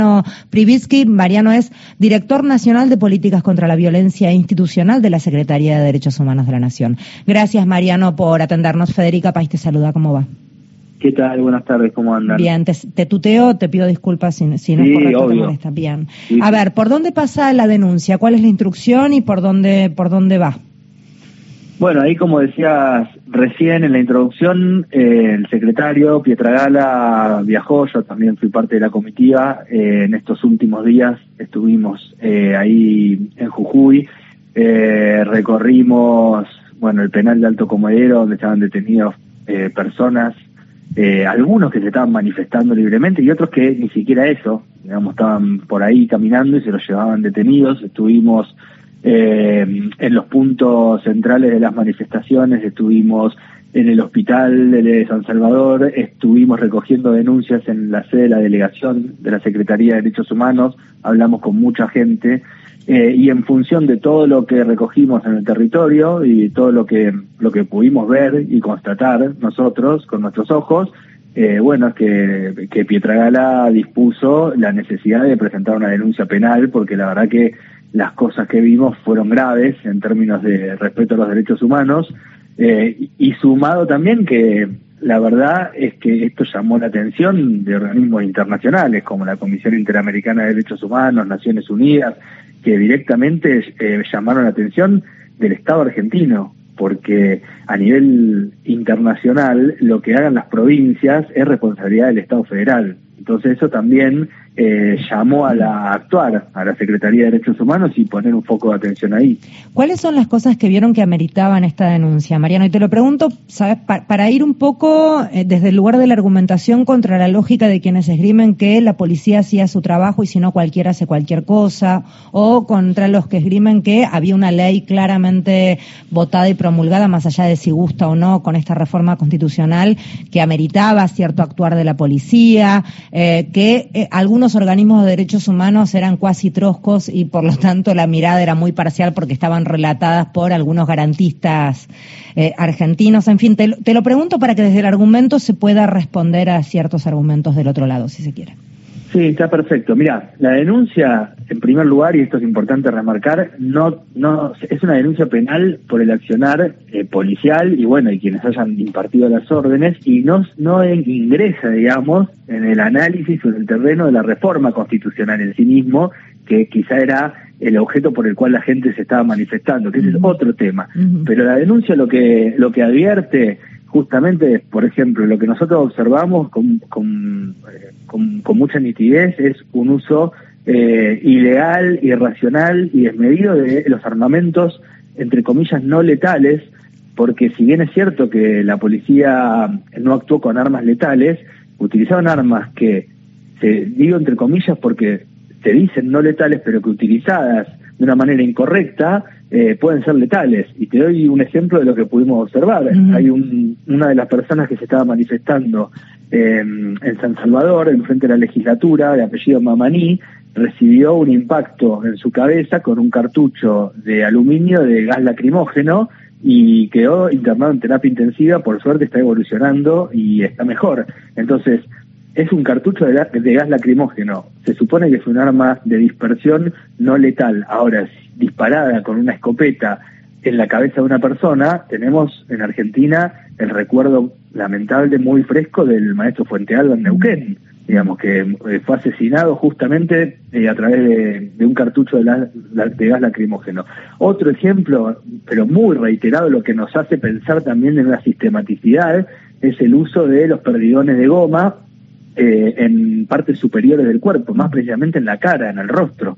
Privitsky. Mariano es director nacional de políticas contra la violencia institucional de la Secretaría de Derechos Humanos de la Nación. Gracias, Mariano, por atendernos. Federica País te saluda, ¿cómo va? ¿Qué tal? Buenas tardes, ¿cómo andan? Bien, te tuteo, te pido disculpas si no es correcto, te molesta. Bien. Sí. A ver, ¿por dónde pasa la denuncia? ¿Cuál es la instrucción y por dónde va? Bueno, ahí como decías recién en la introducción, el secretario Pietragala viajó, yo también fui parte de la comitiva, en estos últimos días estuvimos ahí en Jujuy, recorrimos, el penal de Alto Comedero, donde estaban detenidos personas, algunos que se estaban manifestando libremente y otros que ni siquiera eso, estaban por ahí caminando y se los llevaban detenidos. Estuvimos en los puntos centrales de las manifestaciones, estuvimos en el hospital de San Salvador, estuvimos recogiendo denuncias en la sede de la delegación de la Secretaría de Derechos Humanos, hablamos con mucha gente y en función de todo lo que recogimos en el territorio y todo lo que pudimos ver y constatar nosotros con nuestros ojos, es que Pietragala dispuso la necesidad de presentar una denuncia penal, porque la verdad que las cosas que vimos fueron graves en términos de respeto a los derechos humanos, y sumado también que la verdad es que esto llamó la atención de organismos internacionales como la Comisión Interamericana de Derechos Humanos, Naciones Unidas, que directamente llamaron la atención del Estado argentino, porque a nivel internacional lo que hagan las provincias es responsabilidad del Estado federal. Entonces eso también llamó a actuar a la Secretaría de Derechos Humanos y poner un foco de atención ahí. ¿Cuáles son las cosas que vieron que ameritaban esta denuncia, Mariano? Y te lo pregunto, ¿sabes? Para ir un poco desde el lugar de la argumentación contra la lógica de quienes esgrimen que la policía hacía su trabajo y si no cualquiera hace cualquier cosa, o contra los que esgrimen que había una ley claramente votada y promulgada, más allá de si gusta o no con esta reforma constitucional, que ameritaba cierto actuar de la policía, que algunos organismos de derechos humanos eran cuasi troscos y por lo tanto la mirada era muy parcial porque estaban relatadas por algunos garantistas argentinos. En fin, te lo pregunto para que desde el argumento se pueda responder a ciertos argumentos del otro lado, si se quiere. Sí, está perfecto. Mirá, la denuncia, en primer lugar, y esto es importante remarcar, no es una denuncia penal por el accionar policial y quienes hayan impartido las órdenes, y no ingresa, digamos, en el análisis o en el terreno de la reforma constitucional en sí mismo, que quizá era el objeto por el cual la gente se estaba manifestando, que ese es otro tema. Pero la denuncia lo que advierte justamente, por ejemplo, lo que nosotros observamos con mucha nitidez es un uso ilegal, irracional y desmedido de los armamentos, entre comillas, no letales, porque si bien es cierto que la policía no actuó con armas letales, utilizaban armas que, digo entre comillas porque se dicen no letales, pero que utilizadas de una manera incorrecta pueden ser letales. Y te doy un ejemplo de lo que pudimos observar. Hay una de las personas que se estaba manifestando en San Salvador, en frente de la legislatura, de apellido Mamaní, recibió un impacto en su cabeza con un cartucho de aluminio de gas lacrimógeno y quedó internado en terapia intensiva. Por suerte está evolucionando y está mejor. Entonces, es un cartucho de gas lacrimógeno. Se supone que es un arma de dispersión no letal. Ahora, disparada con una escopeta en la cabeza de una persona, tenemos en Argentina el recuerdo lamentable muy fresco del maestro Fuentealba en Neuquén, digamos, que fue asesinado justamente a través de un cartucho de gas lacrimógeno. Otro ejemplo, pero muy reiterado, lo que nos hace pensar también en una sistematicidad, es el uso de los perdigones de goma en partes superiores del cuerpo, más precisamente en la cara, en el rostro.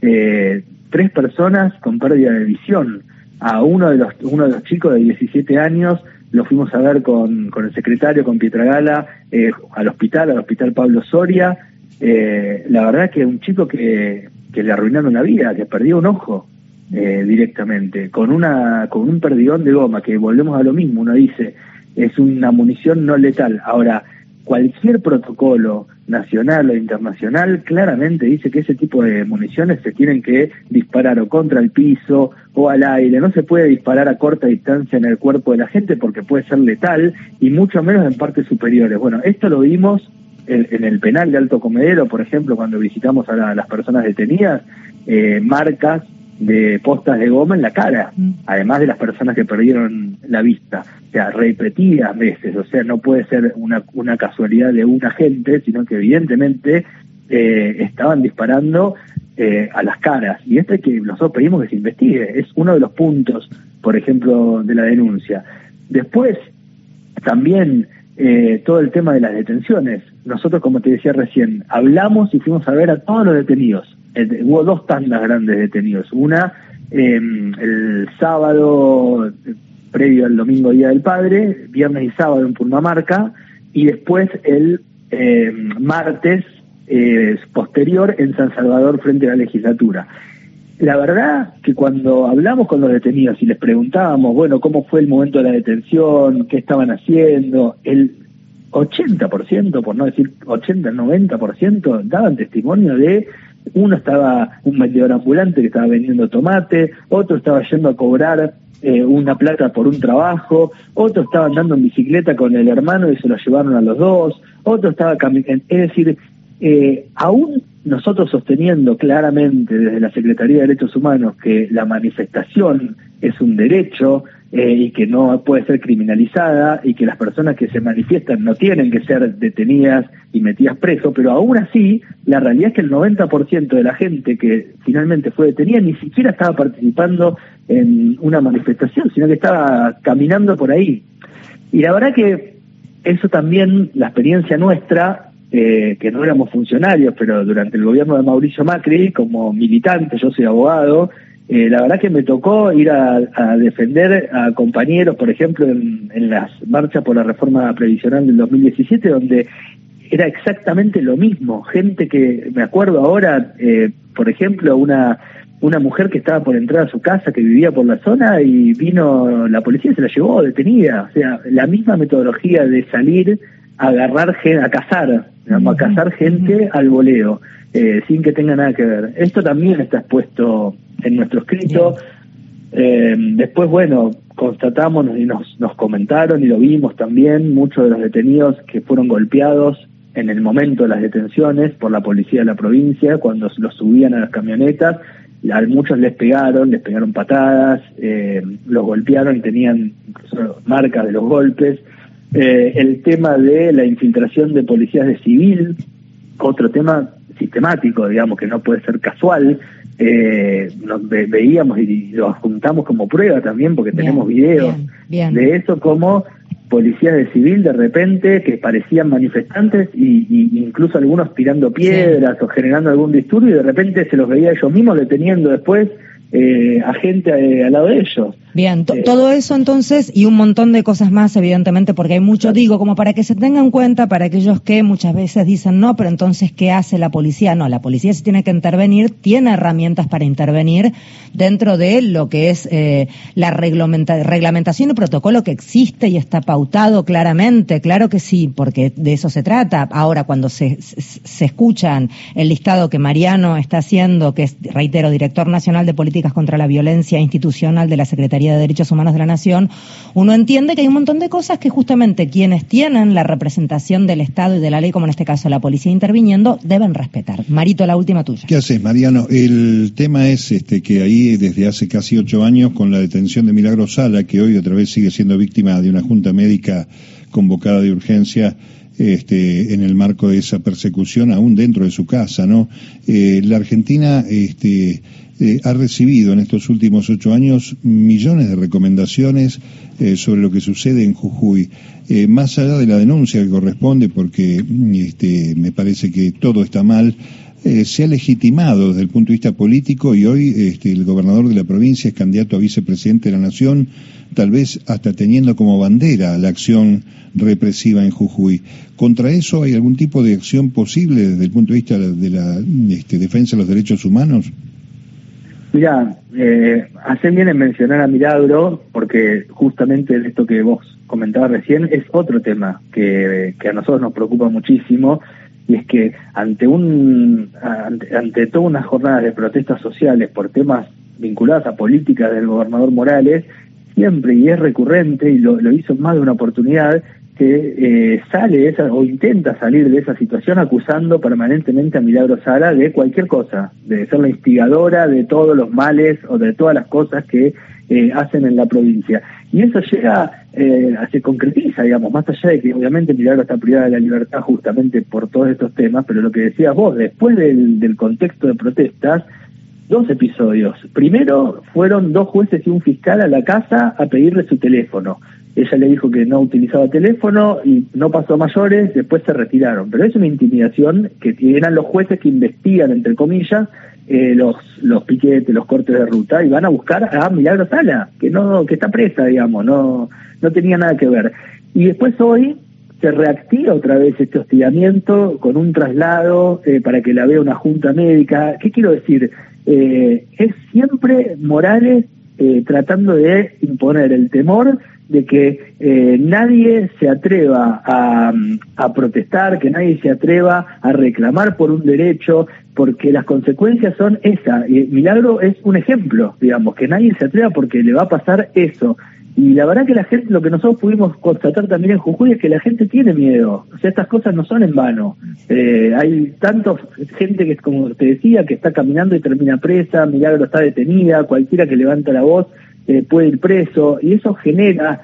3 personas con pérdida de visión. A uno de los chicos de 17 años lo fuimos a ver con el secretario, con Pietragala, al hospital Pablo Soria. La verdad que un chico que le arruinaron la vida, que perdió un ojo directamente, con un perdigón de goma, que volvemos a lo mismo, uno dice, es una munición no letal. Ahora, cualquier protocolo nacional o internacional claramente dice que ese tipo de municiones se tienen que disparar o contra el piso o al aire. No se puede disparar a corta distancia en el cuerpo de la gente porque puede ser letal, y mucho menos en partes superiores. Bueno, esto lo vimos en el penal de Alto Comedero, por ejemplo, cuando visitamos a las personas detenidas, marcas de postas de goma en la cara, además de las personas que perdieron la vista, o sea, repetidas veces, o sea, no puede ser una casualidad de un agente, sino que evidentemente estaban disparando a las caras, y esto es que nosotros pedimos que se investigue, es uno de los puntos, por ejemplo, de la denuncia. Después, también todo el tema de las detenciones. Nosotros, como te decía recién, hablamos y fuimos a ver a todos los detenidos. Hubo 2 tandas grandes de detenidos. Una, el sábado previo al domingo Día del Padre, viernes y sábado en Purmamarca, y después el martes posterior en San Salvador frente a la legislatura. La verdad que cuando hablamos con los detenidos y les preguntábamos, bueno, cómo fue el momento de la detención, qué estaban haciendo, el 80%, por no decir 80, el 90%, daban testimonio de, uno estaba un vendedor ambulante que estaba vendiendo tomate, otro estaba yendo a cobrar una plata por un trabajo, otro estaba andando en bicicleta con el hermano y se lo llevaron a los dos, otro estaba caminando, es decir, aún nosotros sosteniendo claramente desde la Secretaría de Derechos Humanos que la manifestación es un derecho y que no puede ser criminalizada y que las personas que se manifiestan no tienen que ser detenidas y metidas preso, pero aún así la realidad es que el 90% de la gente que finalmente fue detenida ni siquiera estaba participando en una manifestación, sino que estaba caminando por ahí. Y la verdad que eso también, la experiencia nuestra, que no éramos funcionarios, pero durante el gobierno de Mauricio Macri, como militante, yo soy abogado, la verdad que me tocó ir a defender a compañeros, por ejemplo, en las marchas por la reforma previsional del 2017, donde era exactamente lo mismo, gente que, me acuerdo ahora, por ejemplo, una mujer que estaba por entrar a su casa, que vivía por la zona, y vino la policía y se la llevó detenida, o sea, la misma metodología de salir a agarrar gente, a cazar, digamos, a cazar gente al voleo, sin que tenga nada que ver. Esto también está expuesto en nuestro escrito. Después, bueno, constatamos y nos comentaron y lo vimos también, muchos de los detenidos que fueron golpeados en el momento de las detenciones por la policía de la provincia, cuando los subían a las camionetas, a muchos les pegaron patadas, los golpearon y tenían incluso marcas de los golpes. El tema de la infiltración de policías de civil, otro tema sistemático, digamos, que no puede ser casual. Nos veíamos y lo juntamos como prueba también, porque tenemos videos de eso, como policías de civil de repente que parecían manifestantes y incluso algunos tirando piedras o generando algún disturbio, y de repente se los veía ellos mismos deteniendo después a gente al lado de ellos. Bien, todo eso entonces y un montón de cosas más, evidentemente, porque hay mucho, digo, como para que se tenga en cuenta para aquellos que muchas veces dicen, no, pero entonces, ¿qué hace la policía? No, la policía sí tiene que intervenir, tiene herramientas para intervenir dentro de lo que es la reglamentación y protocolo que existe y está pautado claramente, claro que sí, porque de eso se trata. Ahora, cuando se escuchan el listado que Mariano está haciendo, que es, reitero, director nacional de políticas contra la violencia institucional de la Secretaría de Derechos Humanos de la Nación, uno entiende que hay un montón de cosas que justamente quienes tienen la representación del Estado y de la ley, como en este caso la policía interviniendo, deben respetar. Marito, la última tuya. ¿Qué haces, Mariano? El tema es que ahí desde hace casi 8 años, con la detención de Milagro Sala, que hoy otra vez sigue siendo víctima de una junta médica convocada de urgencia, en el marco de esa persecución, aún dentro de su casa, ¿no? La Argentina, ha recibido en estos últimos 8 años millones de recomendaciones sobre lo que sucede en Jujuy. Más allá de la denuncia que corresponde, porque me parece que todo está mal, se ha legitimado desde el punto de vista político, y hoy el gobernador de la provincia es candidato a vicepresidente de la Nación, tal vez hasta teniendo como bandera la acción represiva en Jujuy. ¿Contra eso hay algún tipo de acción posible desde el punto de vista de la defensa de los derechos humanos? Mirá, hacen bien en mencionar a Milagro, porque justamente esto que vos comentabas recién es otro tema que a nosotros nos preocupa muchísimo, y es que ante todas unas jornadas de protestas sociales por temas vinculados a políticas del gobernador Morales, siempre, y es recurrente, y lo hizo en más de una oportunidad, que sale o intenta salir de esa situación acusando permanentemente a Milagro Sala de cualquier cosa, de ser la instigadora de todos los males o de todas las cosas que hacen en la provincia. Y eso se concretiza, digamos, más allá de que obviamente Milagro está privada de la libertad justamente por todos estos temas, pero lo que decías vos, después del contexto de protestas, 2 episodios. Primero, fueron 2 jueces y un fiscal a la casa a pedirle su teléfono. Ella le dijo que no utilizaba teléfono y no pasó a mayores, después se retiraron. Pero es una intimidación que eran los jueces que investigan, entre comillas, los piquetes, los cortes de ruta, y van a buscar a Milagro Sala, que está presa, digamos, no tenía nada que ver. Y después hoy se reactiva otra vez este hostigamiento con un traslado para que la vea una junta médica. ¿Qué quiero decir? Es siempre Morales tratando de imponer el temor de que nadie se atreva a protestar, que nadie se atreva a reclamar por un derecho, porque las consecuencias son esas. Milagro es un ejemplo, digamos, que nadie se atreva porque le va a pasar eso. Y la verdad que la gente, lo que nosotros pudimos constatar también en Jujuy es que la gente tiene miedo. O sea, estas cosas no son en vano. Hay tanto gente que, como te decía, que está caminando y termina presa, Milagro está detenida, cualquiera que levanta la voz puede ir preso, y eso genera,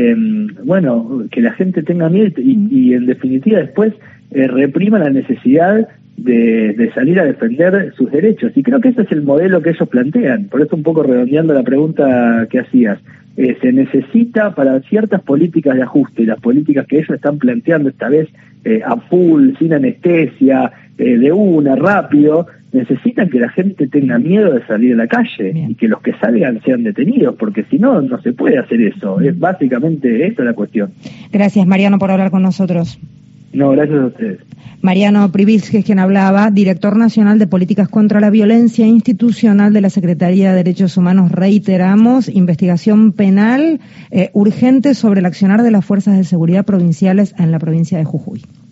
que la gente tenga miedo y en definitiva después reprima la necesidad de salir a defender sus derechos. Y creo que ese es el modelo que ellos plantean. Por eso, un poco redondeando la pregunta que hacías, se necesita para ciertas políticas de ajuste, y las políticas que ellos están planteando esta vez a full, sin anestesia, de una, rápido, necesitan que la gente tenga miedo de salir a la calle. Bien. Y que los que salgan sean detenidos, porque si no, no se puede hacer eso. Es básicamente esta la cuestión. Gracias, Mariano, por hablar con nosotros. No, gracias a ustedes. Mariano Privilski es quien hablaba, director nacional de Políticas contra la Violencia Institucional de la Secretaría de Derechos Humanos. Reiteramos, investigación penal urgente sobre el accionar de las fuerzas de seguridad provinciales en la provincia de Jujuy.